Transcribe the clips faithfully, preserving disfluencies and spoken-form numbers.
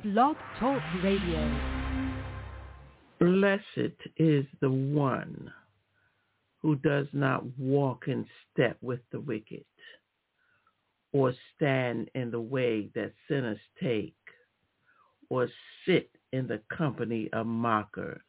Blog Talk Radio. Blessed is the one who does not walk in step with the wicked, or stand in the way that sinners take, or sit in the company of mockers,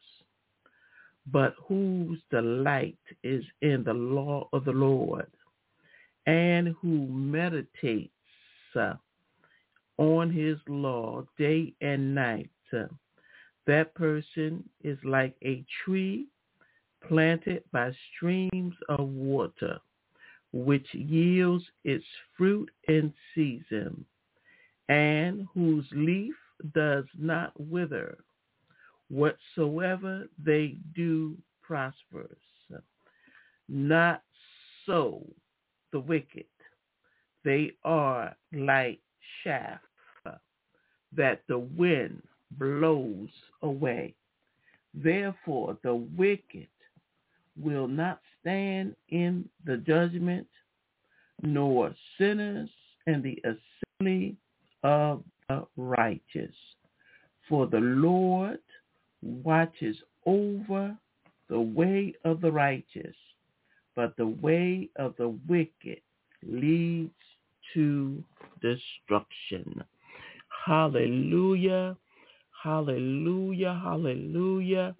but whose delight is in the law of the Lord, and who meditates uh, on his law day and night. Uh, that person is like a tree planted by streams of water, which yields its fruit in season, and whose leaf does not wither. Whatsoever they do prospers. Not so the wicked. They are like chaff that the wind blows away. Therefore the wicked will not stand in the judgment, nor sinners in the assembly of the righteous. For the Lord watches over the way of the righteous, but the way of the wicked leads to destruction. Hallelujah, hallelujah, hallelujah,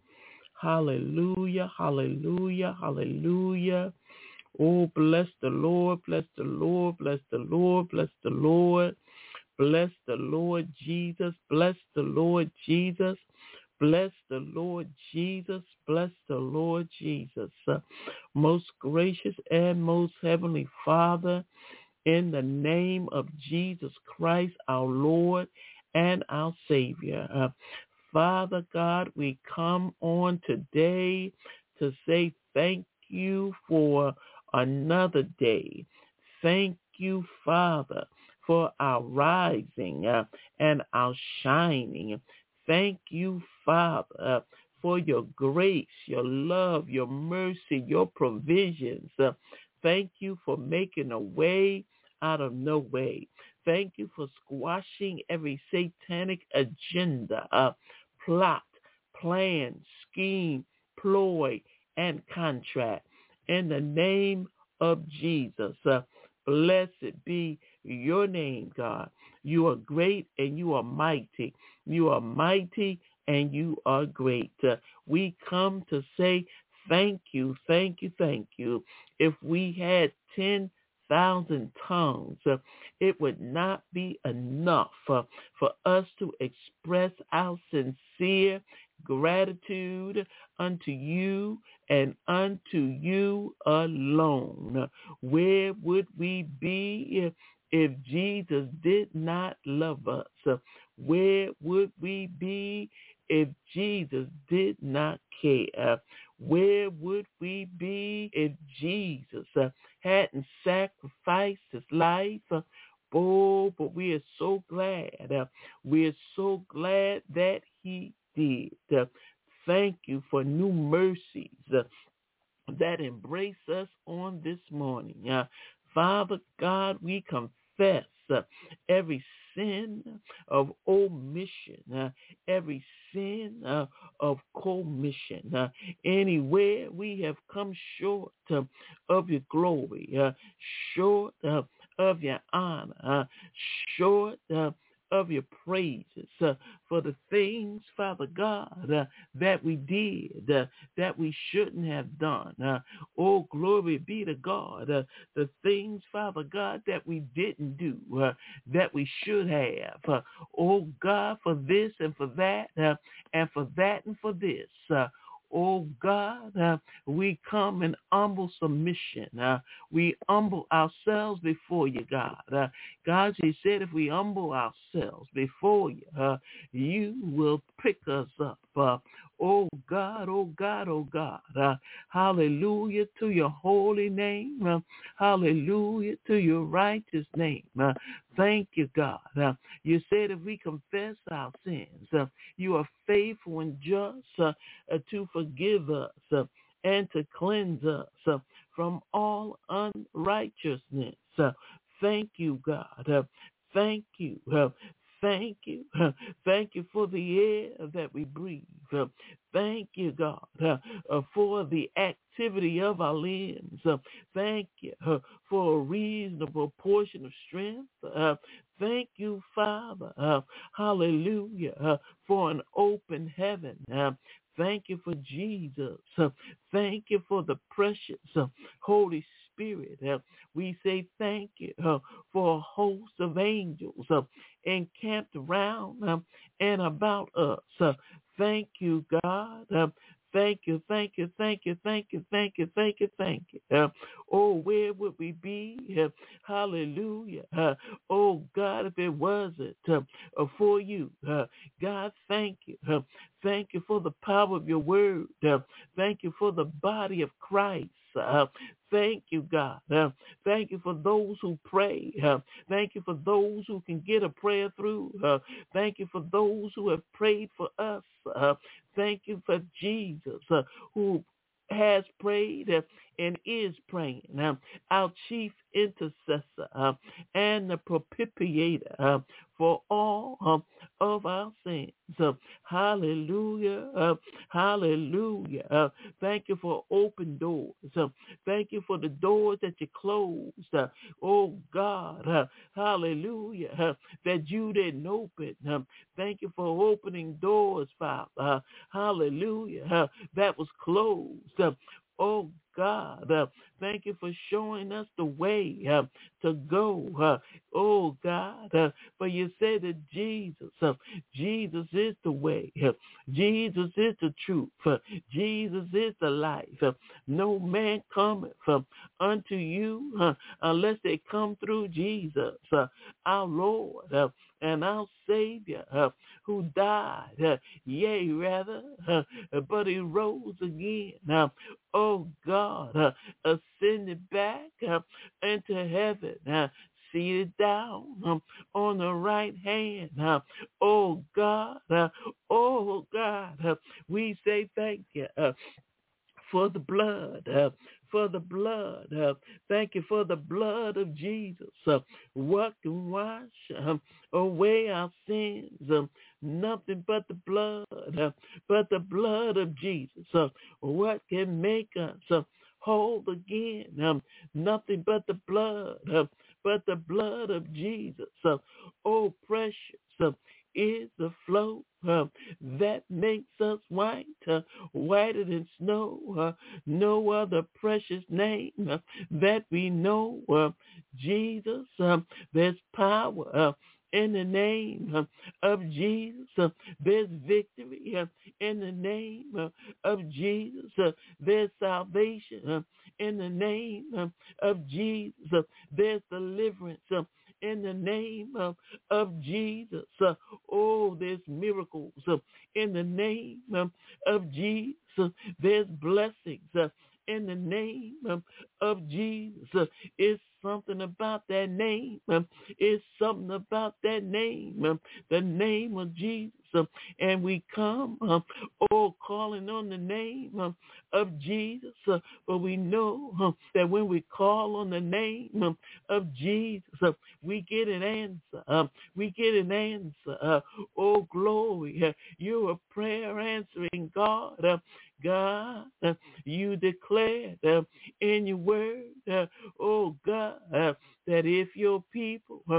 hallelujah, hallelujah, hallelujah. Oh, bless the Lord, bless the Lord, bless the Lord, bless the Lord. Bless the Lord Jesus, bless the Lord Jesus, bless the Lord Jesus, bless the Lord Jesus. Uh, most gracious and most heavenly Father, in the name of Jesus Christ, our Lord and our Savior. Uh, Father God, we come on today to say thank you for another day. Thank you, Father, for our rising uh, and our shining. Thank you, Father, uh, for your grace, your love, your mercy, your provisions. Uh, thank you for making a way out of no way. Thank you for squashing every satanic agenda, uh, plot, plan, scheme, ploy, and contract. In the name of Jesus, uh, blessed be your name, God. You are great and you are mighty. You are mighty and you are great. Uh, we come to say thank you, thank you, thank you. If we had ten thousand tongues, uh, it would not be enough uh, for us to express our sincere gratitude unto you and unto you alone. Where would we be if, if Jesus did not love us? Where would we be if Jesus did not care? Where would we be if Jesus uh, hadn't sacrificed his life? Uh, oh, but we are so glad. Uh, we are so glad that he did. Uh, thank you for new mercies uh, that embrace us on this morning. Uh, Father God, we confess uh, every sin of omission, uh, every sin uh, of commission. Uh, anywhere we have come short uh, of your glory, uh, short uh, of your honor, uh, short uh, of your praises uh, for the things, Father God, uh, that we did, uh, that we shouldn't have done. Uh, oh, glory be to God. Uh, the things, Father God, that we didn't do, uh, that we should have. Uh, oh, God, for this and for that, uh, and for that and for this. Uh, Oh, God, uh, we come in humble submission. Uh, we humble ourselves before you, God. Uh, God, you said if we humble ourselves before you, uh, you will pick us up. Uh, oh, God, oh, God, oh, God. Uh, hallelujah to your holy name. Uh, hallelujah to your righteous name. Uh, thank you, God. Uh, you said if we confess our sins, uh, you are faithful and just uh, uh, to forgive us uh, and to cleanse us uh, from all unrighteousness. Uh, thank you, God. Uh, thank you. Uh, Thank you. Uh, thank you for the air that we breathe. Uh, thank you, God, uh, uh, for the activity of our limbs. Uh, thank you uh, for a reasonable portion of strength. Uh, thank you, Father. Uh, hallelujah. Uh, for an open heaven. Uh, Thank you for Jesus. Uh, thank you for the precious uh, Holy Spirit. Uh, we say thank you uh, for a host of angels uh, encamped around um, and about us. Uh, thank you, God. Uh, Thank you, thank you, thank you, thank you, thank you, thank you, thank you. Uh, oh, where would we be? Uh, hallelujah. Uh, oh, God, if it wasn't uh, uh, for you. Uh, God, thank you. Uh, thank you for the power of your word. Uh, thank you for the body of Christ. Uh, thank you, God. Uh, thank you for those who pray. Uh, thank you for those who can get a prayer through. Uh, thank you for those who have prayed for us. Uh, thank you for Jesus uh, who has prayed uh, and is praying. Uh, our chief intercessor uh, and the propitiator uh, for all uh, of our sins. Uh, hallelujah. Uh, hallelujah. Uh, thank you for open doors. Uh, thank you for the doors that you closed. Uh, oh, God. Uh, hallelujah. Uh, that you didn't open. Uh, thank you for opening doors, Father. Uh, hallelujah. Uh, that was closed. Uh, oh, God. Uh, thank you for showing us the way uh, to go. Uh, oh, God. Uh, for you said that Jesus, uh, Jesus is the way. Uh, Jesus is the truth. Uh, Jesus is the life. Uh, no man cometh uh, unto you uh, unless they come through Jesus, uh, our Lord uh, and our Savior, uh, who died, uh, yea, rather, uh, but he rose again. Uh, oh, God, uh, ascended back uh, into heaven, uh, seated down um, on the right hand. Uh, oh, God, uh, oh, God, uh, we say thank you uh, for the blood, uh, for the blood. Uh, thank you for the blood of Jesus. Uh, what can wash um, away our sins? Um, nothing but the blood, uh, but the blood of Jesus. Uh, what can make us uh, whole again? Um, nothing but the blood, uh, but the blood of Jesus. Uh, oh, precious uh, is the flow uh, that makes us white, uh, whiter than snow. Uh, no other precious name uh, that we know. Uh, Jesus, uh, there's power uh, in the name uh, of Jesus. Uh, there's victory uh, in the name uh, of Jesus. Uh, there's salvation uh, in the name uh, of Jesus. Uh, there's deliverance uh, in the name of, of Jesus. Uh, oh, there's miracles uh, in the name uh, of Jesus. Uh, there's blessings uh, in the name uh, of Jesus. Uh, it's something about that name. Uh, it's something about that name. Uh, the name of Jesus. Uh, and we come, uh, oh, calling on the name uh, of Jesus. Uh, but we know uh, that when we call on the name uh, of Jesus, uh, we get an answer. Uh, we get an answer. Uh, oh, glory. Uh, you're a prayer answering God. Uh, God, uh, you declared uh, in your word, uh, oh God, uh, that if your people uh,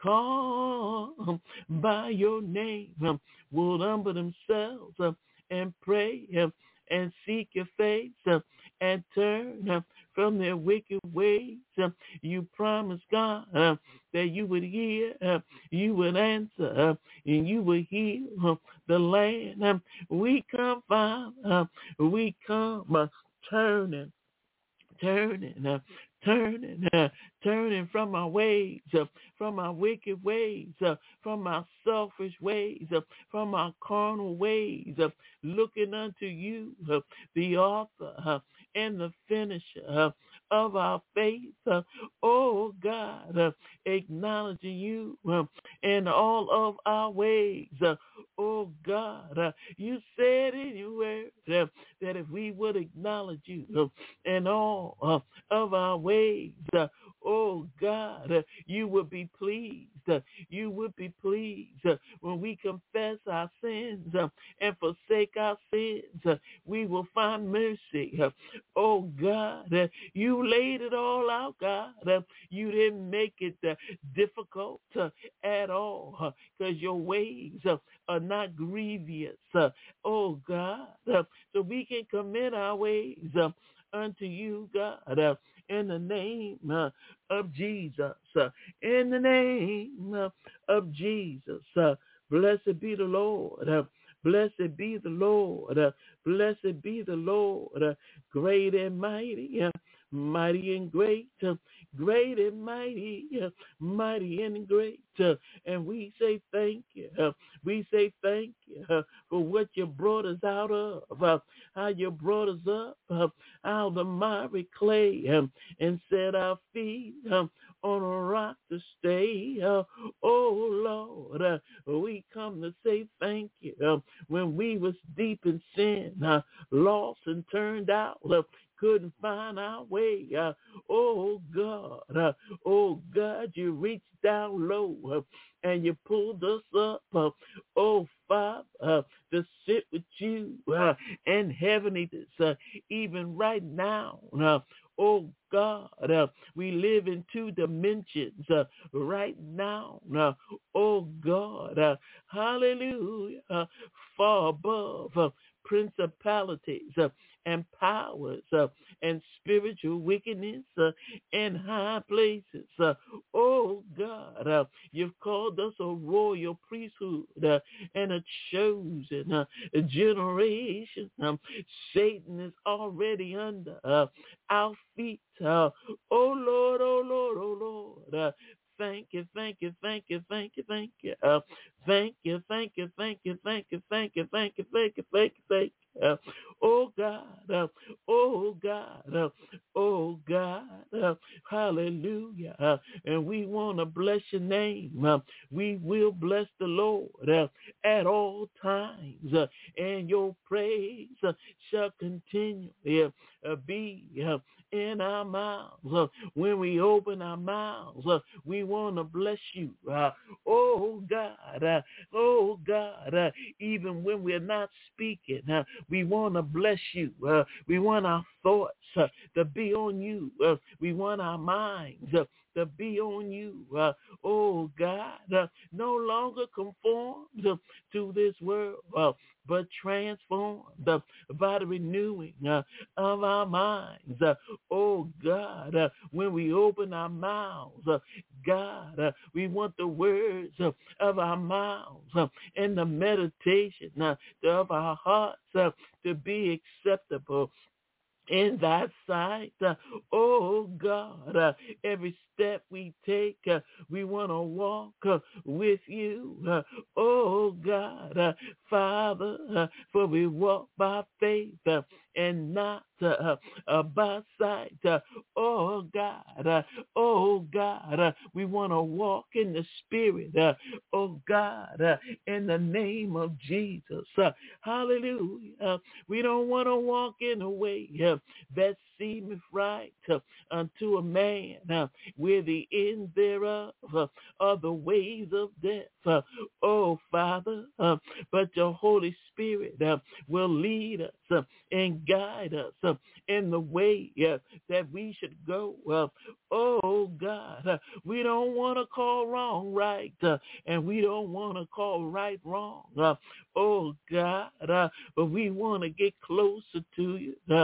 call by your name, uh, will humble themselves uh, and pray uh, and seek your face uh, and turn uh, from their wicked ways. Uh, you promised, God, uh, that you would hear, uh, you would answer, uh, and you would heal uh, the land. Um, we come, Father, uh, we come uh, turning, turning, uh, turning, uh, turning from our ways, uh, from our wicked ways, uh, from our selfish ways, uh, from our carnal ways, uh, looking unto you, uh, the author uh, and the finisher uh, of our faith. Uh, oh, God, uh, acknowledging you uh, in all of our ways. Uh, oh, God, uh, you said in your word uh, that if we would acknowledge you uh, in all uh, of our ways, uh, oh God, uh, you will be pleased. Uh, you will be pleased uh, when we confess our sins uh, and forsake our sins. Uh, we will find mercy. Uh, oh God, uh, you laid it all out, God. Uh, you didn't make it uh, difficult uh, at all because uh, your ways uh, are not grievous. Uh, oh God, uh, so we can commit our ways uh, unto you, God, uh, in the name uh, of Jesus. Uh, in the name uh, of Jesus. Uh, blessed be the Lord. Uh, blessed be the Lord. Uh, blessed be the Lord. Uh, great and mighty. Uh, mighty and great. Uh, great and mighty. Uh, mighty and great. Uh, and we say thank you. Uh, we say thank you uh, for what you brought us out of. Uh, how you brought us up uh, out of the miry clay um, and set our feet um, on a rock to stay. Uh, oh, Lord, uh, we come to say thank you. Uh, when we was deep in sin, uh, lost and turned out, uh, couldn't find our way. Uh, oh, God, uh, oh, God, you reached down low uh, and you pulled us up. Uh, oh, Father, uh, to sit with you uh, in heavenly, uh, even right now. Uh, oh, God, uh, we live in two dimensions uh, right now. Uh, oh, God, uh, hallelujah, uh, far above uh, principalities uh, and powers uh, and spiritual wickedness uh, in high places. Uh, oh, God, uh, you've called us a royal priesthood uh, and a chosen uh, generation. Um, Satan is already under uh, our feet. Uh, oh, Lord, oh, Lord, oh, Lord. Uh, Thank you, thank you, thank you, thank you, thank you. Uh, thank you, thank you, thank you, thank you, thank you, thank you, thank you, thank you, thank you. Uh, oh God, uh, oh God, uh, oh God, uh, hallelujah. Uh, and we want to bless your name. Uh, we will bless the Lord uh, at all times, uh, and your praise uh, shall continue uh, be uh, in our mouths. Uh, when we open our mouths, uh, we want to bless you. Uh, oh, God. Uh, oh, God. Uh, even when we're not speaking, uh, we want to bless you. Uh, we want our thoughts uh, to be on you. Uh, we want our minds uh, to be on you. Uh, oh, God. Uh, no longer conformed uh, to this world, uh, but transformed uh, by the renewing uh, of our minds. Uh, oh, God, uh, when we open our mouths, uh, God, uh, we want the words uh, of our mouths uh, and the meditation uh, of our hearts uh, to be acceptable in thy sight. Uh, oh, God, uh, every step we take, uh, we want to walk uh, with you. Uh, oh, God, uh, Father, uh, for we walk by faith uh, and not uh, uh, by sight. Uh, oh, God, uh, oh, God, uh, we want to walk in the Spirit. Uh, oh, God, uh, in the name of Jesus. Uh, hallelujah. Uh, we don't want to walk in a way uh, that seemeth right uh, unto a man, uh, where the end thereof uh, are the ways of death. Uh, oh, Father, uh, but your Holy Spirit uh, will lead us uh, and guide us uh, in the way uh, that we should go. Uh, oh, God, uh, we don't want to call wrong right, uh, and we don't want to call right wrong. Uh, oh, God, uh, but we want to get closer to you. Uh,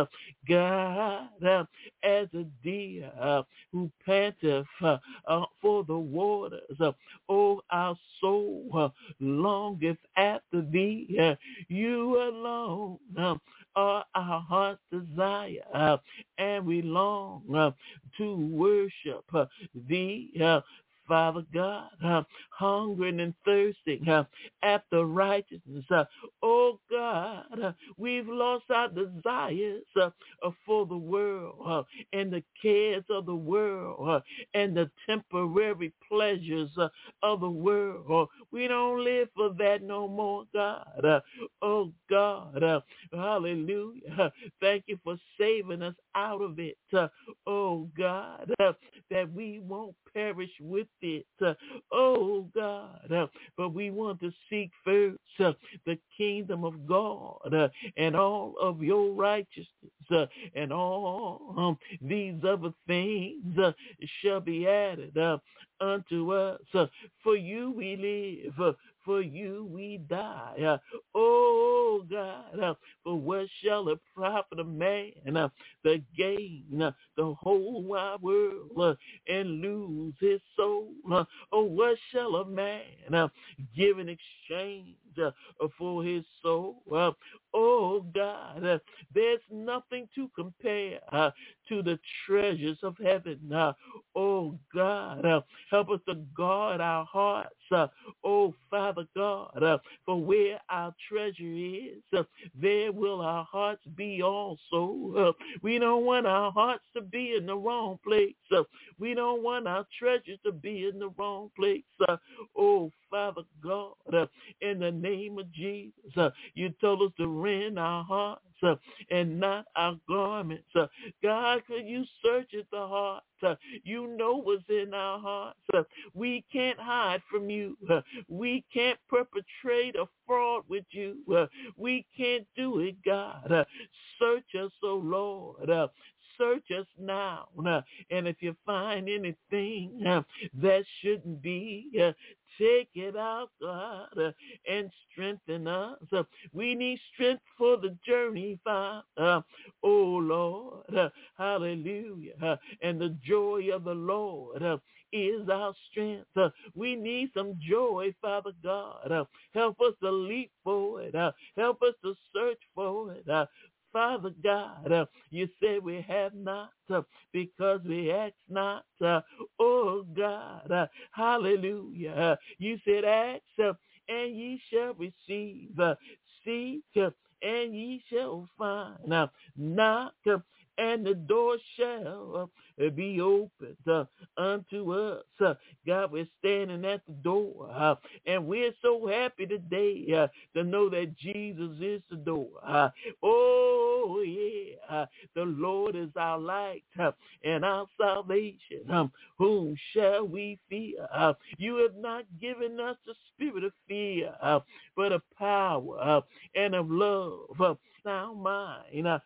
God, uh, as a deer uh, who panteth uh, uh, for the waters. Uh, oh, our soul uh, longeth after thee. Uh, you alone uh, are our heart's desire, uh, and we long uh, to worship uh, thee. Uh, Father God, uh, hungering and thirsting uh, after righteousness. Uh, oh God, uh, we've lost our desires uh, uh, for the world uh, and the cares of the world uh, and the temporary pleasures uh, of the world. Uh, we don't live for that no more, God. Uh, oh God, uh, hallelujah. Thank you for saving us out of it. Uh, oh God, uh, that we won't perish with it. Uh, oh God, uh, but we want to seek first uh, the kingdom of God uh, and all of your righteousness uh, and all um, these other things uh, shall be added uh, unto us. Uh, for you we live, uh, for you we die. Uh, oh God, uh, for what shall it profit a man uh, to gain uh, the whole wide world uh, and lose his soul? Uh, oh, what shall a man uh, give in exchange uh, for his soul? Uh, oh God, uh, there's nothing to compare uh, to the treasures of heaven. Uh, oh God, uh, help us to guard our hearts. Uh, oh Father God, uh, for where our treasure is, uh, there will our hearts be also. Uh, we don't want our hearts to be in the wrong place. Uh, we don't want our treasures to be in the wrong place. Uh, oh Father God, uh, in the name of Jesus, uh, you told us to rend our hearts uh, and not our garments. Uh, God, could you search at the heart? Uh, you know what's in our hearts. Uh, we can't hide from you. Uh, we can't perpetrate a fraud with you. Uh, we can't do it, God. Uh, search us, oh Lord. Uh, search us now. Uh, and if you find anything uh, that shouldn't be, uh, take it out, God, uh, and strengthen us. Uh, we need strength for the journey, Father. Uh, oh, Lord. Uh, hallelujah. Uh, and the joy of the Lord uh, is our strength. Uh, we need some joy, Father God. Uh, help us to leap forward. Uh, help us to search forward. Uh, Father God, uh, you say we have not uh, because we ask not. Uh, oh God, uh, hallelujah. Uh, you said ask uh, and ye shall receive. Uh, seek uh, and ye shall find. Uh, knock uh, and the door shall uh, be opened uh, unto us. Uh, God, we're standing at the door, uh, and we're so happy today uh, to know that Jesus is the door. Uh, oh, yeah, uh, the Lord is our light uh, and our salvation. Um, whom shall we fear? Uh, you have not given us the spirit of fear, uh, but of power uh, and of love. Uh, now mine. Uh,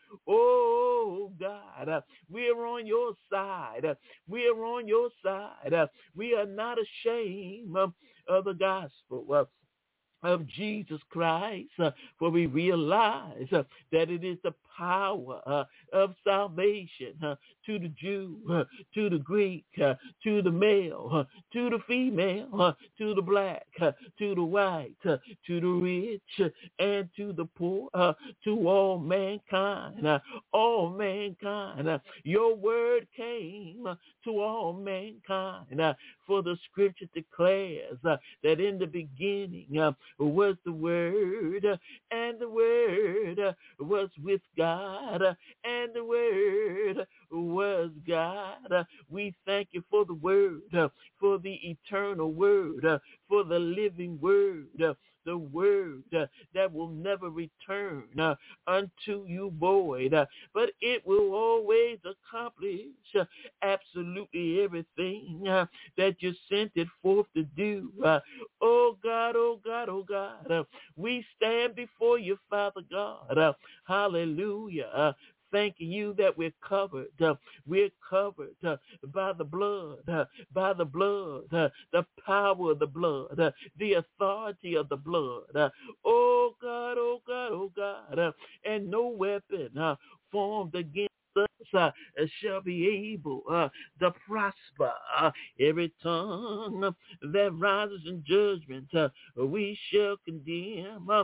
oh, God, uh, we're on your side. Uh, we're on your side. Uh, we are not ashamed uh, of the gospel Uh, of Jesus Christ, uh, for we realize uh, that it is the power uh, of salvation uh, to the Jew, uh, to the Greek, uh, to the male, uh, to the female, uh, to the black, uh, to the white, uh, to the rich, uh, and to the poor, uh, to all mankind, uh, all mankind. Uh, your word came uh, to all mankind, uh, for the scripture declares uh, that in the beginning uh, was the Word, uh, and the Word uh, was with God, uh, and the Word was God. Uh, we thank you for the Word, uh, for the eternal Word, uh, for the living Word, uh, the Word uh, that will never return uh, unto you void, uh, but it will always accomplish uh, absolutely everything uh, that you sent it forth to do. Uh, oh God, oh God, oh God, uh, we stand before you, Father God. Uh, hallelujah. Uh, Thanking you that we're covered. Uh, we're covered uh, by the blood, uh, by the blood, uh, the power of the blood, uh, the authority of the blood. Uh, oh God, oh God, oh God. Uh, and no weapon uh, formed against us uh, shall be able uh, to prosper. Uh, every tongue uh, that rises in judgment, uh, we shall condemn. Uh,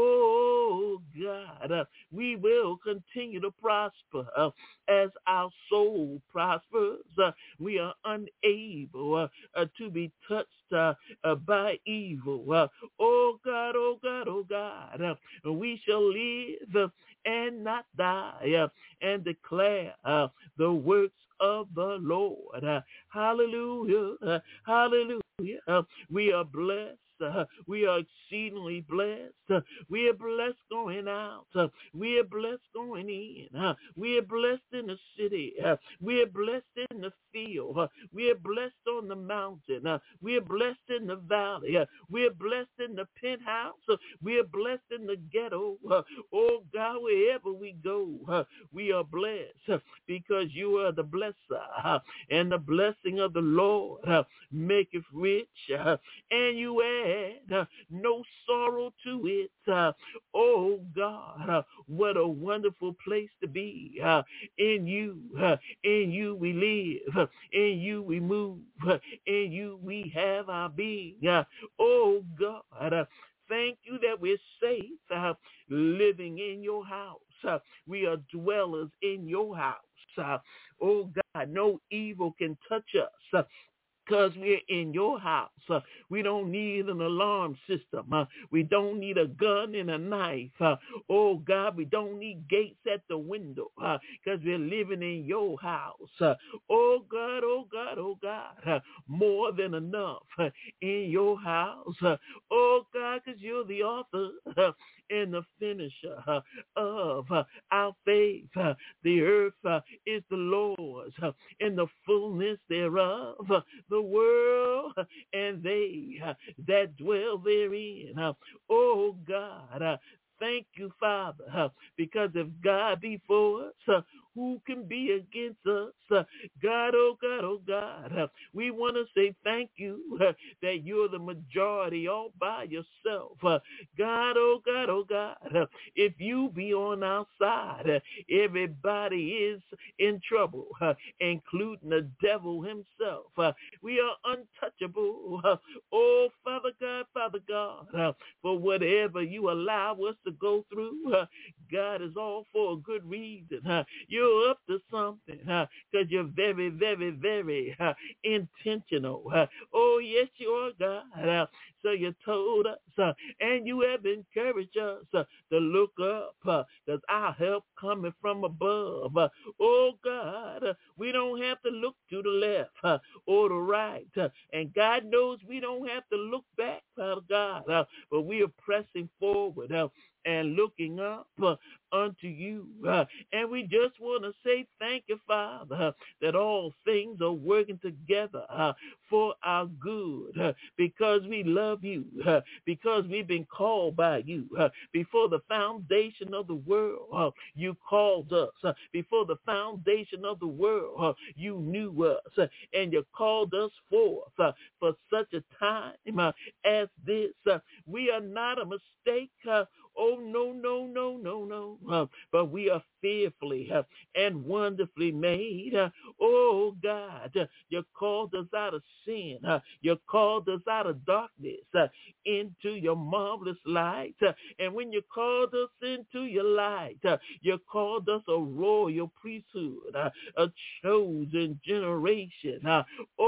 oh, God, uh, we will continue to prosper uh, as our soul prospers. Uh, we are unable uh, uh, to be touched uh, uh, by evil. Uh, oh, God, oh, God, oh, God, uh, we shall live uh, and not die uh, and declare uh, the works of the Lord. Uh, hallelujah. Uh, hallelujah. Uh, we are blessed. Uh, we are exceedingly blessed. Uh, we are blessed going out. Uh, we are blessed going in. Uh, we are blessed in the city. Uh, we are blessed in the field. Uh, we are blessed on the mountain. Uh, we are blessed in the valley. Uh, we are blessed in the penthouse. Uh, we are blessed in the ghetto. Uh, oh God, wherever we go, uh, we are blessed uh, because you are the blesser. Uh, and the blessing of the Lord uh, maketh rich, uh, and you add uh, no sorrow to it. Uh, oh God, uh, what a wonderful place to be. Uh, in you, uh, in you we live, uh, in you we move, uh, in you we have our being. Uh, oh God, uh, thank you that we're safe uh, living in your house. Uh, we are dwellers in your house. Uh, oh God, no evil can touch us. Uh, because we're in your house. Uh, we don't need an alarm system. Uh, we don't need a gun and a knife. Uh, oh, God, we don't need gates at the window because uh, we're living in your house. Uh, oh, God, oh, God, oh, God, uh, more than enough uh, in your house. Uh, oh, God, because you're the author uh, and the finisher uh, of uh, our faith. Uh, the earth uh, is the Lord's uh, and the fullness thereof. Uh, the world and they uh, that dwell therein. Uh, oh God, uh, thank you, Father, uh, because if God be for us, uh, who can be against us? Uh, God, oh God, oh God, uh, we want to say thank you uh, that you're the majority all by yourself. Uh, God, oh God, oh God, uh, if you be on our side, uh, everybody is in trouble, uh, including the devil himself. Uh, we are untouchable. Uh, oh, Father God, Father God, uh, for whatever you allow us to go through, uh, God is all for a good reason. Uh, you're up to something because uh, you're very, very, very uh, intentional. Uh, oh, yes, you are, God. Uh, so you told us uh, and you have encouraged us uh, to look up because uh, our help coming from above. Uh, oh, God, uh, we don't have to look to the left uh, or the right. Uh, and God knows we don't have to look back, Father God, uh, but we are pressing forward uh, and looking up uh, unto you. Uh, and we just want to say thank you, Father, uh, that all things are working together uh, for our good uh, because we love you, uh, because we've been called by you. Uh, before the foundation of the world, uh, you called us. Uh, before the foundation of the world, uh, you knew us, uh, and you called us forth uh, for such a time uh, as this. Uh, we are not a mistake. Uh, Oh, no, no, no, no, no. Uh, but we are fearfully uh, and wonderfully made. Uh, oh, God, uh, you called us out of sin. Uh, you called us out of darkness uh, into your marvelous light. Uh, and when you called us into your light, uh, you called us a royal priesthood, uh, a chosen generation. Uh,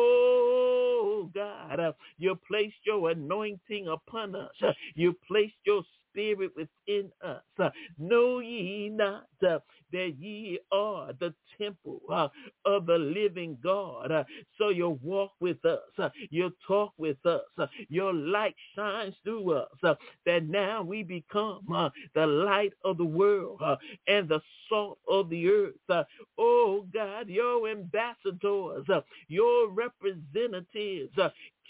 oh, God, uh, you placed your anointing upon us. Uh, you placed your Spirit within us. Uh, know ye not uh, that ye are the temple uh, of the living God. Uh, so you walk with us. Uh, you talk with us. Uh, your light shines through us. Uh, that now we become uh, the light of the world uh, and the salt of the earth. Uh, oh God, your ambassadors, uh, your representatives, uh,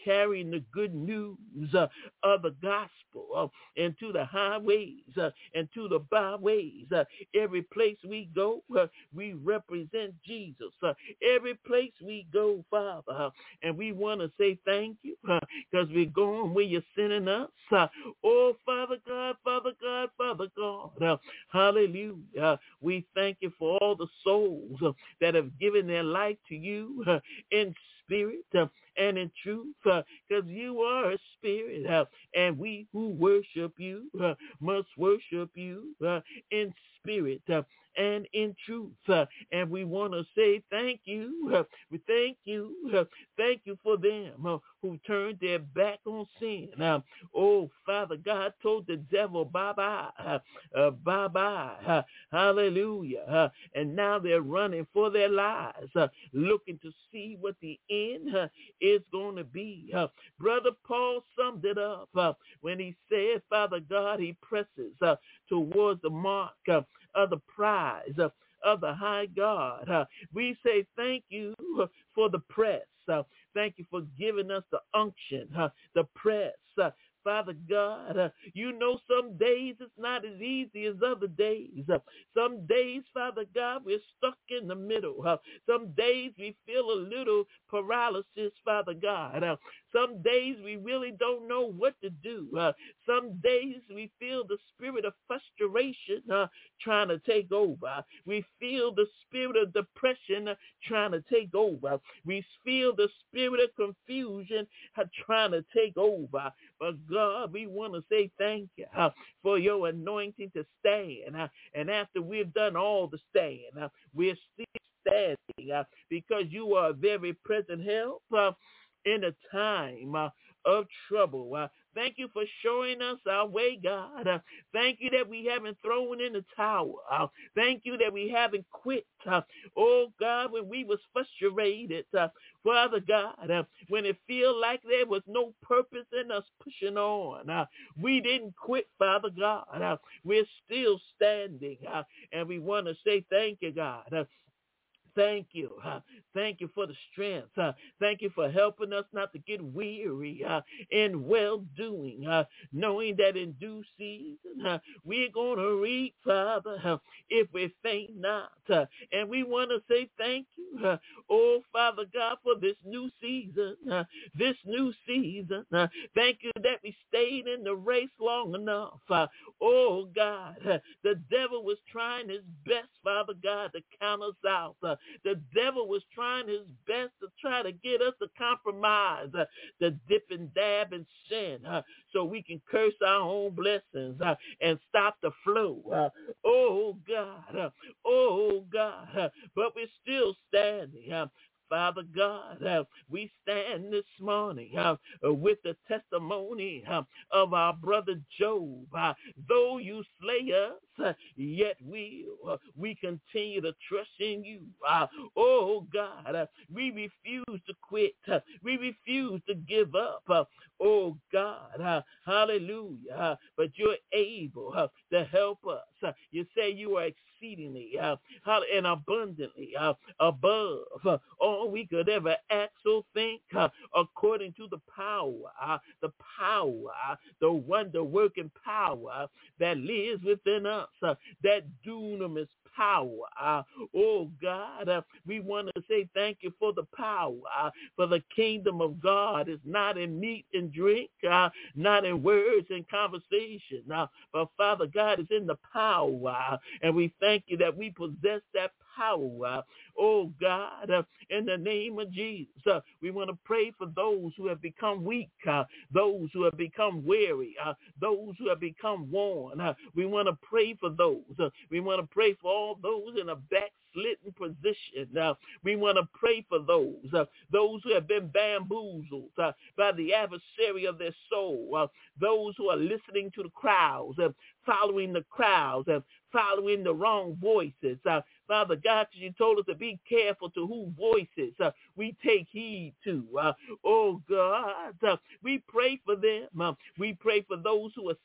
carrying the good news uh, of the gospel uh, into the highways uh, and to the byways. Uh, every place we go, uh, we represent Jesus. Uh, every place we go, Father, uh, and we want to say thank you because uh, we're going where you're sending us. Uh, oh, Father God, Father God, Father God. Uh, hallelujah. We thank you for all the souls uh, that have given their life to you uh, in spirit uh, and in truth, because uh, you are a spirit, uh, and we who worship you uh, must worship you uh, in spirit uh, and in truth. Uh, and we want to say thank you. Uh, we thank you. Uh, thank you for them uh, who turned their back on sin. Uh, oh, Father God told the devil, bye-bye, uh, uh, bye-bye. Uh, hallelujah. Uh, and now they're running for their lives, uh, looking to see what the end uh, is going to be. Uh, Brother Paul summed it up uh, when he said, Father God, he presses uh, towards the mark uh, of the prize uh, of the high God. Uh, we say thank you uh, for the press. Uh, thank you for giving us the unction, uh, the press. Uh, Father God, uh, you know some days it's not as easy as other days. Uh, some days, Father God, we're stuck in the middle. Uh, some days we feel a little paralysis, Father God. Uh, some days we really don't know what to do. Uh, some days we feel the spirit of frustration uh, trying to take over. We feel the spirit of depression uh, trying to take over. We feel the spirit of confusion uh, trying to take over. But God, we want to say thank you uh, for your anointing to stand. Uh, and after we've done all the stand, uh, we're still standing uh, because you are a very present help uh, in a time uh, of trouble. Uh, thank you for showing us our way, God. Uh, thank you that we haven't thrown in the towel. Uh, thank you that we haven't quit. Uh, oh, God, when we was frustrated, uh, Father God, uh, when it feel like there was no purpose in us pushing on, uh, we didn't quit, Father God. Uh, we're still standing, uh, and we want to say thank you, God. Uh, Thank you. Uh, thank you for the strength. Uh, thank you for helping us not to get weary uh, in well-doing, uh, knowing that in due season uh, we're going to reap, Father, uh, if we faint not. Uh, and we want to say thank you, uh, oh, Father God, for this new season, uh, this new season. Uh, thank you that we stayed in the race long enough. Uh, oh, God, uh, the devil was trying his best, Father God, to count us out. Uh, The devil was trying his best to try to get us to compromise, uh, to dip and dab in sin, uh, so we can curse our own blessings uh, and stop the flow. Uh, oh, God. Uh, oh, God. Uh, but we're still standing. Uh, Father God, uh, we stand this morning uh, uh, with the testimony uh, of our brother Job. Uh, though you slay us, uh, yet we uh, we continue to trust in you. Uh, oh God, uh, we refuse to quit. Uh, we refuse to give up. Uh, oh God, uh, hallelujah. Uh, but you're able uh, to help us. Uh, you say you are exceedingly uh, and abundantly uh, above uh, all we could ever ask or think, uh, according to the power, uh, the power, uh, the wonder-working power that lives within us, uh, that dunamis power. Uh, oh, God, uh, we want to say thank you for the power, uh, for the kingdom of God is not in meat and drink, uh, not in words and conversation, uh, but Father God is in the power, uh, and we thank you that we possess that power. Uh, oh, God, uh, in the name of Jesus, uh, we want to pray for those who have become weak, uh, those who have become weary, uh, those who have become worn. Uh, we want to pray for those. Uh, we want to pray for all those in a backslidden position. Uh, we want to pray for those, uh, those who have been bamboozled uh, by the adversary of their soul, uh, those who are listening to the crowds, uh, following the crowds, uh, following the wrong voices. Uh, Father God, you told us to be careful to who voices uh, we take heed to. Uh, oh, God, uh, we pray for them. Uh, we pray for those who are sick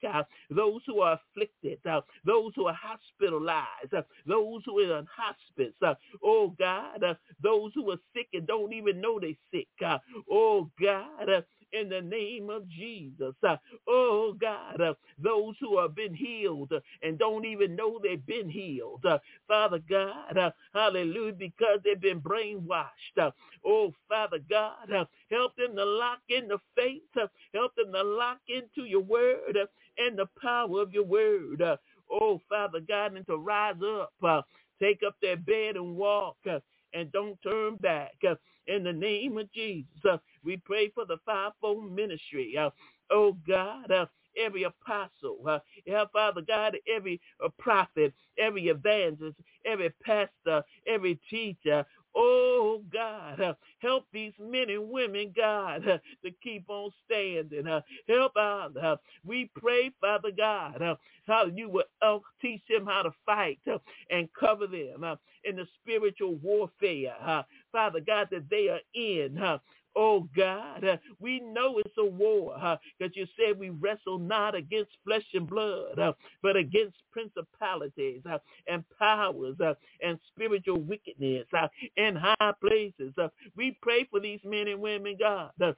uh, those who are afflicted, uh, those who are hospitalized, uh, those who are in hospice, uh, oh God, uh, those who are sick and don't even know they're sick, uh, oh God, uh, in the name of Jesus. Uh, oh, God, uh, those who have been healed uh, and don't even know they've been healed. Uh, Father God, uh, hallelujah, because they've been brainwashed. Uh, oh, Father God, uh, help them to lock in the faith. Uh, help them to lock into your word uh, and the power of your word. Uh, oh, Father God, and to rise up, uh, take up their bed and walk. Uh, and don't turn back. Uh, in the name of Jesus, uh, we pray for the fivefold ministry. Uh, oh, God, uh, every apostle, uh, yeah, Father God, every uh, prophet, every evangelist, every pastor, every teacher. Oh, God, uh, help these men and women, God, uh, to keep on standing. Uh, help out. Uh, we pray, Father God, uh, how you will uh, teach them how to fight uh, and cover them uh, in the spiritual warfare, uh, Father God, that they are in. Uh, Oh, God, uh, we know it's a war because uh, you said we wrestle not against flesh and blood, uh, but against principalities uh, and powers uh, and spiritual wickedness uh, in high places. Uh, we pray for these men and women, God, uh,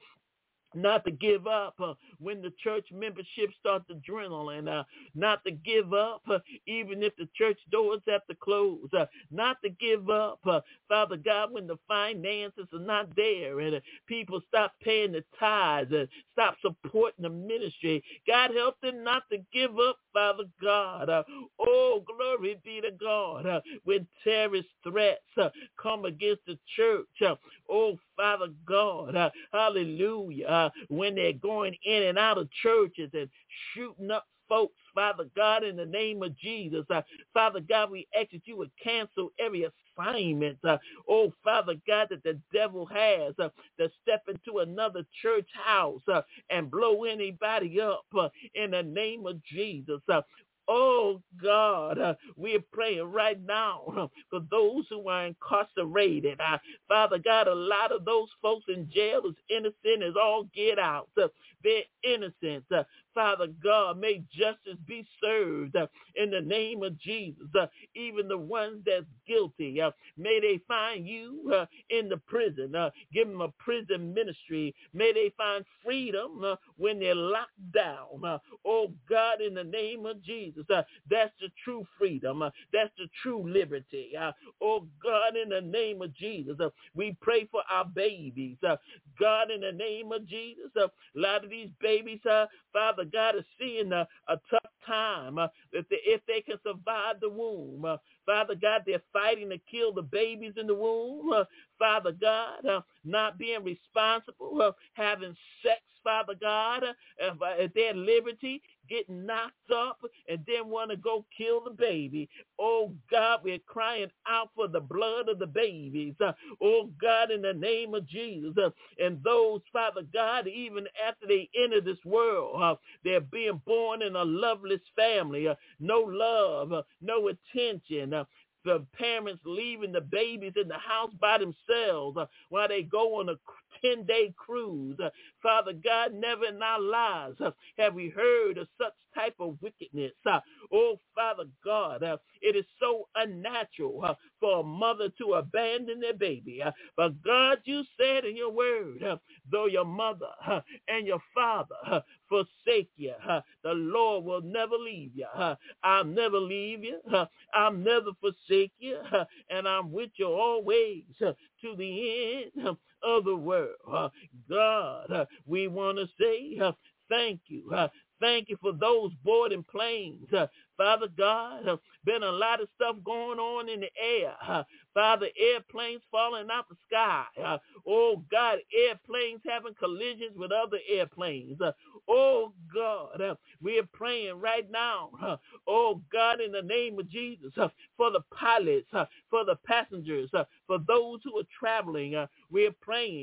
not to give up uh, when the church membership starts to dwindle, and uh, not to give up uh, even if the church doors have to close, uh, not to give up, uh, Father God, when the finances are not there and uh, people stop paying the tithes and stop supporting the ministry. God, help them not to give up, Father God. Uh, oh, glory be to God. Uh, when terrorist threats uh, come against the church, uh, oh, Father God, uh, hallelujah, uh, when they're going in and out of churches and shooting up folks, Father God, in the name of Jesus. Uh, Father God, we ask that you would cancel every assignment, uh, oh, Father God, that the devil has uh, to step into another church house uh, and blow anybody up uh, in the name of Jesus. Uh, Oh, God, uh, we're praying right now uh, for those who are incarcerated. Uh, Father God, a lot of those folks in jail is innocent as all get out. Uh, they're innocent. Uh, Father God, may justice be served uh, in the name of Jesus. Uh, even the ones that's guilty, uh, may they find you uh, in the prison. Uh, give them a prison ministry. May they find freedom uh, when they're locked down. Uh, oh, God, in the name of Jesus. Uh, that's the true freedom. Uh, that's the true liberty. Uh, oh, God, in the name of Jesus, uh, we pray for our babies. Uh, God, in the name of Jesus, uh, a lot of these babies, uh, Father God, is seeing uh, a tough time uh, if, they, if they can survive the womb. Uh, Father God, they're fighting to kill the babies in the womb. Uh, Father God, uh, not being responsible, uh, having sex, Father God, uh, at their liberty, getting knocked up, and then want to go kill the baby. Oh, God, we're crying out for the blood of the babies. Uh, oh, God, in the name of Jesus. Uh, and those, Father God, even after they enter this world, uh, they're being born in a loveless family. Uh, no love, uh, no attention. Uh, the parents leaving the babies in the house by themselves uh, while they go on a ten-day cruise. Uh, Father God, never in our lives uh, have we heard of such type of wickedness. Uh, oh, Father God, uh, it is so unnatural uh, for a mother to abandon their baby. Uh, but God, you said in your word, uh, though your mother uh, and your father uh, forsake you, uh, the Lord will never leave you. Uh, I'll never leave you. Uh, I'll never forsake you. Uh, and I'm with you always uh, to the end uh, of the world. Uh, God, uh, we want to say uh, thank you. Uh, thank you for those boarding planes. Uh, Father God, uh, been a lot of stuff going on in the air. Uh, Father, airplanes falling out the sky. Uh, oh, God, airplanes having collisions with other airplanes. Uh, oh, God, uh, we are praying right now. Uh, oh, God, in the name of Jesus, uh, for the pilots, uh, for the passengers, uh, for those who are traveling, uh, we are praying uh,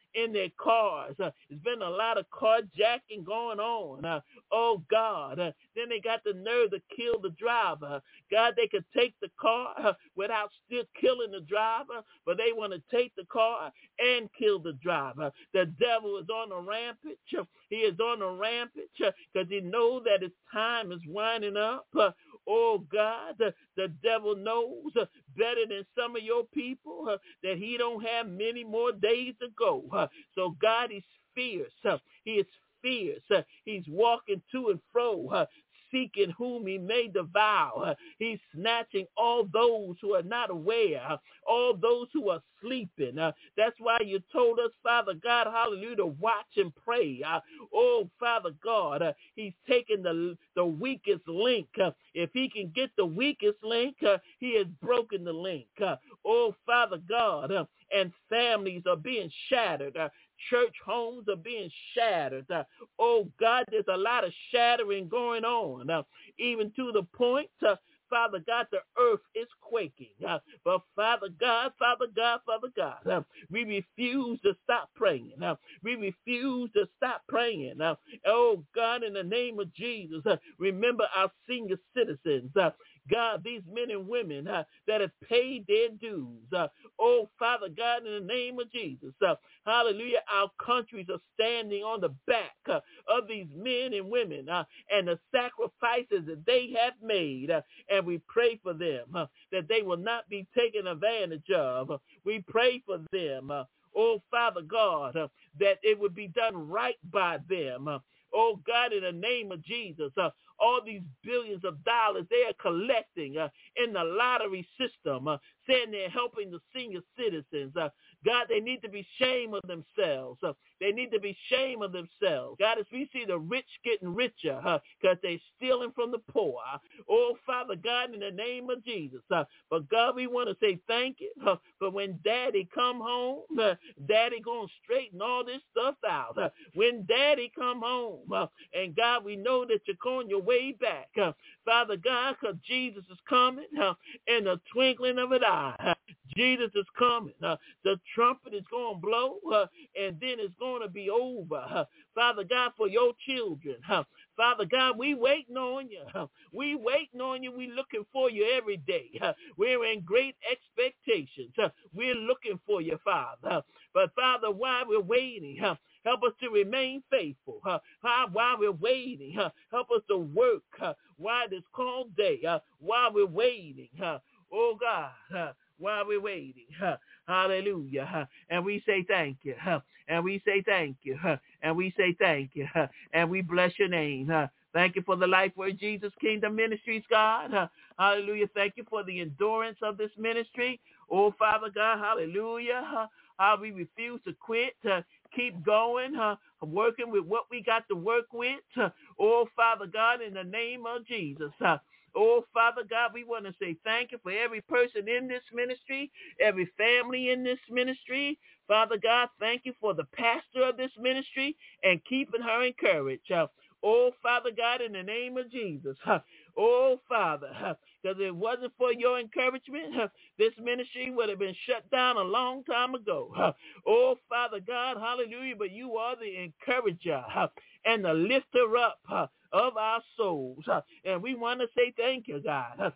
in their cars. Uh, there's been a lot of carjacking going on. Uh, oh, God. Uh, then they got the nerve to kill the driver. God, they could take the car uh, without still killing the driver, but they want to take the car and kill the driver. The devil is on a rampage. Uh, he is on a rampage because uh, he knows that his time is winding up. Uh, oh, God, the, the devil knows uh, better than some of your people uh, that he don't have many more days to go. Uh, so, God, he's fierce. Uh, he is fierce. Uh, he's walking to and fro, uh, seeking whom he may devour. Uh, he's snatching all those who are not aware, uh, all those who are sleeping. Uh, that's why you told us, Father God, hallelujah, to watch and pray. Uh, oh, Father God, uh, he's taking the, the weakest link. Uh, if he can get the weakest link, uh, he has broken the link. Uh, oh, Father God, uh, and families are being shattered. Uh, Church homes are being shattered. Uh, oh, God, there's a lot of shattering going on, uh, even to the point, uh, Father God, the earth is quaking. Uh, but Father God, Father God, Father God, uh, we refuse to stop praying. Uh, we refuse to stop praying. Uh, oh, God, in the name of Jesus, uh, remember our senior citizens. Uh, God, these men and women uh, that have paid their dues. Uh, oh, Father God, in the name of Jesus. Uh, hallelujah. Our countries are standing on the back uh, of these men and women uh, and the sacrifices that they have made. Uh, and we pray for them uh, that they will not be taken advantage of. Uh, we pray for them. Uh, oh, Father God, uh, that it would be done right by them. Uh, oh, God, in the name of Jesus, uh, all these billions of dollars they are collecting uh, in the lottery system, uh, saying they're helping the senior citizens. Uh, God, they need to be ashamed of themselves. Uh, they need to be ashamed of themselves. God, as we see the rich getting richer because uh, they're stealing from the poor. Uh, oh, Father God, in the name of Jesus. Uh, but God, we want to say thank you uh, for when Daddy come home, uh, Daddy going to straighten all this stuff out. Uh, when Daddy come home, uh, and God, we know that you're going your way back. Uh, Father God, because Jesus is coming uh, in the twinkling of an eye. Uh, Jesus is coming. Uh, the trumpet is going to blow, uh, and then it's going to be over. Uh, Father God, for your children. Uh, Father God, we waiting on you. Uh, we waiting on you. We looking for you every day. Uh, we're in great expectations. Uh, we're looking for you, Father. Uh, but Father, while we're waiting, uh, help us to remain faithful. Uh, while we're waiting, uh, help us to work uh, while it's called day. Uh, while we're waiting, uh, oh God, uh, while we're waiting. Uh, hallelujah. Uh, and we say thank you. Uh, and we say thank you. Uh, and we say thank you. Uh, and we bless your name. Uh, thank you for the Life Word Jesus Kingdom Ministries, God. Uh, hallelujah. Thank you for the endurance of this ministry. Oh, Father God, hallelujah. Uh, how we refuse to quit. Uh, keep going, uh, working with what we got to work with. Uh, oh, Father God, in the name of Jesus. Uh, oh, Father God, we want to say thank you for every person in this ministry, every family in this ministry. Father God, thank you for the pastor of this ministry and keeping her encouraged. Uh, oh, Father God, in the name of Jesus. Uh, oh, Father, because uh, if it wasn't for your encouragement, uh, this ministry would have been shut down a long time ago. Uh, oh, Father God, hallelujah, but you are the encourager uh, and the lifter up uh, of our souls. Uh, and we want to say thank you, God. Uh,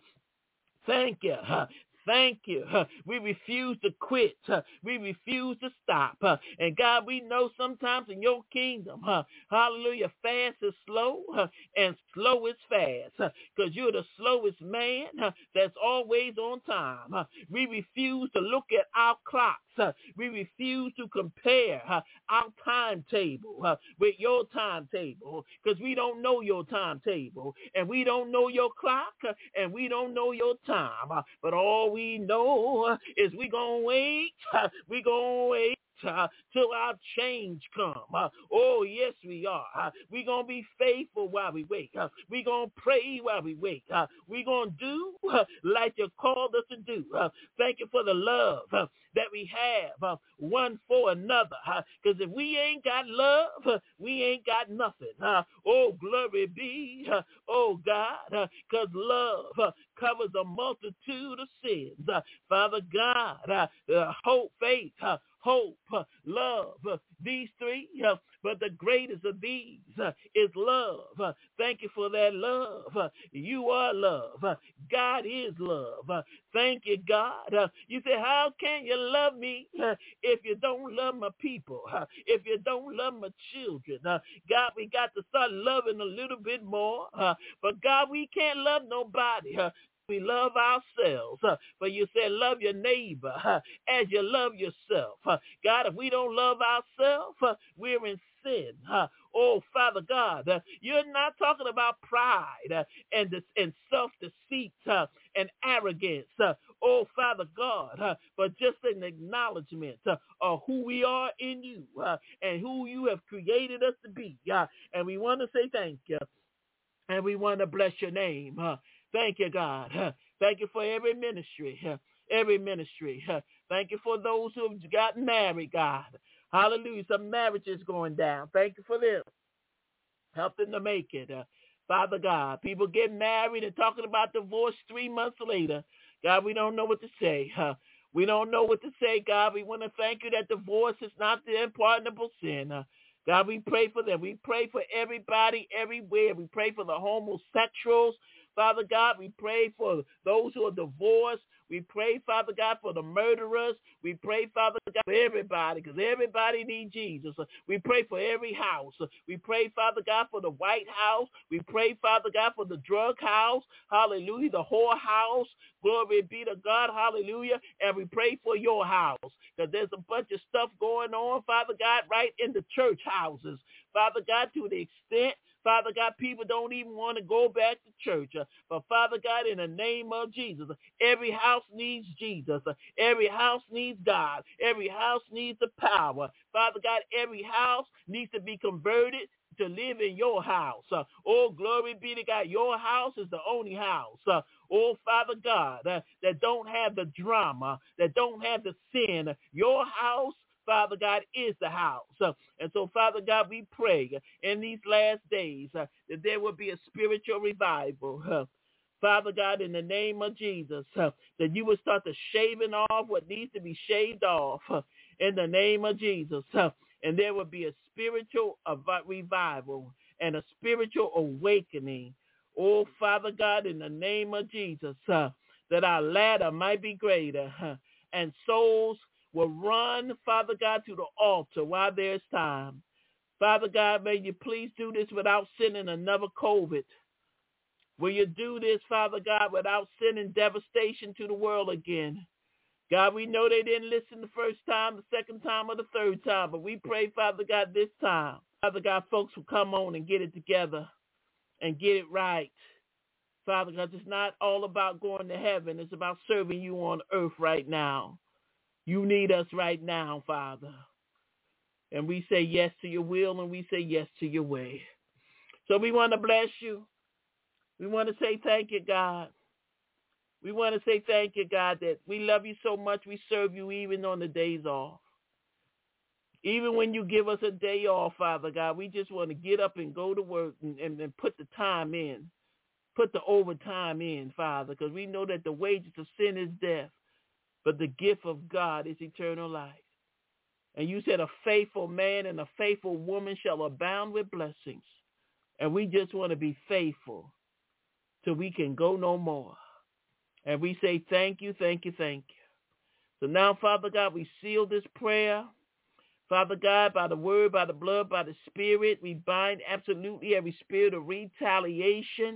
thank you. Uh, Thank you. Uh, we refuse to quit. Uh, we refuse to stop. Uh, and God, we know sometimes in your kingdom, uh, hallelujah, fast is slow uh, and slow is fast because uh, you're the slowest man uh, that's always on time. Uh, we refuse to look at our clocks. Uh, we refuse to compare uh, our timetable uh, with your timetable because we don't know your timetable and we don't know your clock uh, and we don't know your time. Uh, but all we know uh, is we gonna wait. Uh, we gonna wait. Uh, till our change come. Uh, oh, yes, we are. Uh, we going to be faithful while we wait. Uh, we going to pray while we wait. Uh, we going to do uh, like you called us to do. Uh, thank you for the love uh, that we have uh, one for another. Because uh, if we ain't got love, uh, we ain't got nothing. Uh, oh, glory be. Uh, oh, God. Because uh, love uh, covers a multitude of sins. Uh, Father God, uh, uh, hope, faith, uh, hope, uh, love. Uh, these three, uh, but the greatest of these uh, is love. Uh, thank you for that love. Uh, you are love. Uh, God is love. Uh, thank you, God. Uh, you say, how can you love me uh, if you don't love my people? Uh, if you don't love my children? Uh, God, we got to start loving a little bit more. Uh, but God, we can't love nobody. Uh, we love ourselves. Uh, but you said love your neighbor uh, as you love yourself. Uh, God, if we don't love ourselves, uh, we're in sin. Uh, oh, Father God, uh, you're not talking about pride uh, and, this, and self-deceit uh, and arrogance. Uh, oh, Father God, uh, but just an acknowledgement uh, of who we are in you uh, and who you have created us to be. Uh, and we want to say thank you. And we want to bless your name. Uh, thank you, God. Uh, thank you for every ministry. Uh, every ministry. Uh, thank you for those who have gotten married, God. Hallelujah. Some marriages going down. Thank you for them. Help them to make it. Uh, Father God, people get married and talking about divorce three months later. God, we don't know what to say. Uh, we don't know what to say, God. We want to thank you that divorce is not the unpardonable sin. Uh, God, we pray for them. We pray for everybody everywhere. We pray for the homosexuals. Father God, we pray for those who are divorced. We pray, Father God, for the murderers. We pray, Father God, for everybody, because everybody needs Jesus. We pray for every house. We pray, Father God, for the White House. We pray, Father God, for the drug house. Hallelujah. The whore house. Glory be to God. Hallelujah. And we pray for your house, because there's a bunch of stuff going on, Father God, right in the church houses. Father God, to the extent, Father God, people don't even want to go back to church. Uh, but Father God, in the name of Jesus, every house needs Jesus. Uh, every house needs God. Every house needs the power. Father God, every house needs to be converted to live in your house. Uh, oh, glory be to God. Your house is the only house. Uh, oh, Father God, uh, that don't have the drama, that don't have the sin. Your house, Father God, is the house. Uh, and so, Father God, we pray in these last days uh, that there will be a spiritual revival. Uh, Father God, in the name of Jesus, uh, that you will start to shaving off what needs to be shaved off uh, in the name of Jesus. Uh, and there will be a spiritual av- revival and a spiritual awakening. Oh, Father God, in the name of Jesus, uh, that our ladder might be greater uh, and souls will run, Father God, to the altar while there's time. Father God, may you please do this without sending another COVID. Will you do this, Father God, without sending devastation to the world again? God, we know they didn't listen the first time, the second time, or the third time, but we pray, Father God, this time, Father God, folks will come on and get it together and get it right. Father God, it's not all about going to heaven. It's about serving you on earth right now. You need us right now, Father. And we say yes to your will, and we say yes to your way. So we want to bless you. We want to say thank you, God. We want to say thank you, God, that we love you so much we serve you even on the days off. Even when you give us a day off, Father God, we just want to get up and go to work and, and, and put the time in. Put the overtime in, Father, because we know that the wages of sin is death, but the gift of God is eternal life. And you said a faithful man and a faithful woman shall abound with blessings. And we just want to be faithful till we can go no more. And we say thank you, thank you, thank you. So now, Father God, we seal this prayer. Father God, by the word, by the blood, by the spirit, we bind absolutely every spirit of retaliation.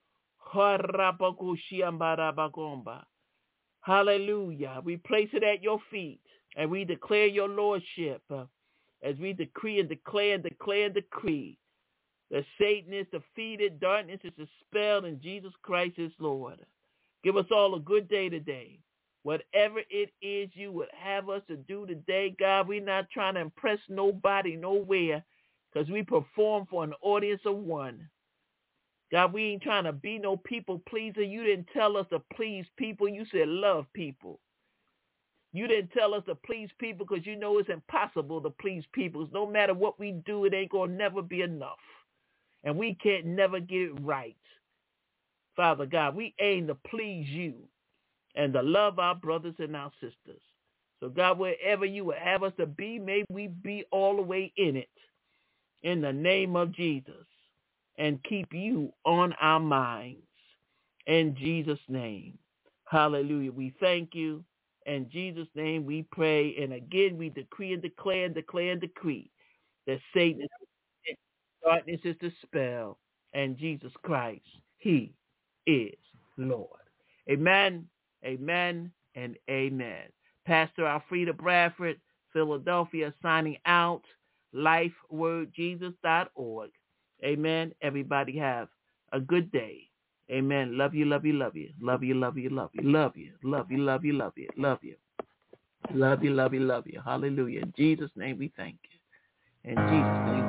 Hallelujah. We place it at your feet, and we declare your lordship uh, as we decree and declare and declare and decree that Satan is defeated, darkness is dispelled, and Jesus Christ is Lord. Give us all a good day today. Whatever it is you would have us to do today, God, we're not trying to impress nobody nowhere, because we perform for an audience of one. God, we ain't trying to be no people pleaser. You didn't tell us to please people. You said love people. You didn't tell us to please people because you know it's impossible to please people. No matter what we do, it ain't going to never be enough. And we can't never get it right. Father God, we aim to please you and to love our brothers and our sisters. So God, wherever you would have us to be, may we be all the way in it. In the name of Jesus. And keep you on our minds. In Jesus' name. Hallelujah. We thank you. In Jesus' name we pray. And again we decree and declare and declare and decree that Satan is darkness is dispelled. And Jesus Christ, he is Lord. Amen, amen, and amen. Pastor Alfreda Bradford, Philadelphia, signing out. life word jesus dot org. Amen. Everybody have a good day. Amen. Love you, love you, love you. Love you, love you, love you. Love you, love you, love you, love you. Love you. Love you, love you, love you. Hallelujah. In Jesus' name we thank you. In Jesus' name.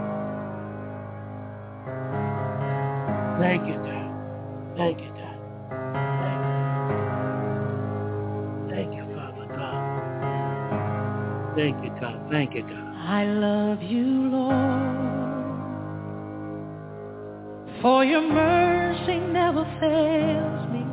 Thank you, God. Thank you, God. Thank you, Father God. Thank you, God. Thank you, God. I love you, Lord, for your mercy never fails me.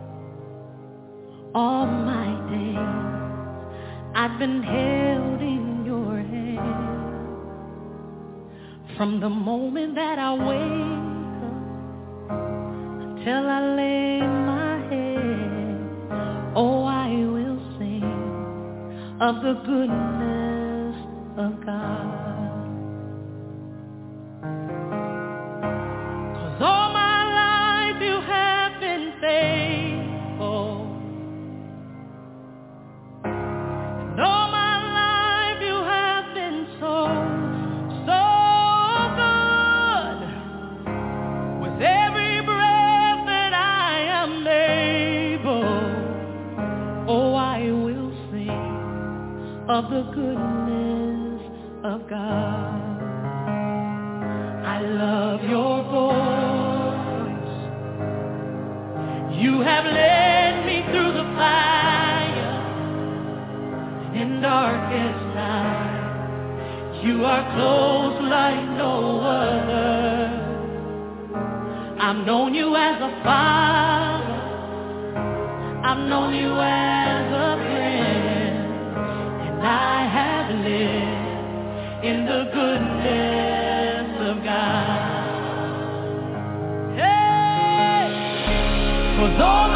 All my days I've been held in your hand. From the moment that I wake up till I lay my head, oh, I will sing of the goodness of God. 'Cause all my life you have been faithful, and all my life you have been so, so good. With every breath that I am able, oh, I will sing of the goodness of God. I love your voice. You have led me through the fire in darkest night. You are close like no other. I've known you as a father. I've known you as a friend. And I have lived in the goodness of God. Hey! 'Cause all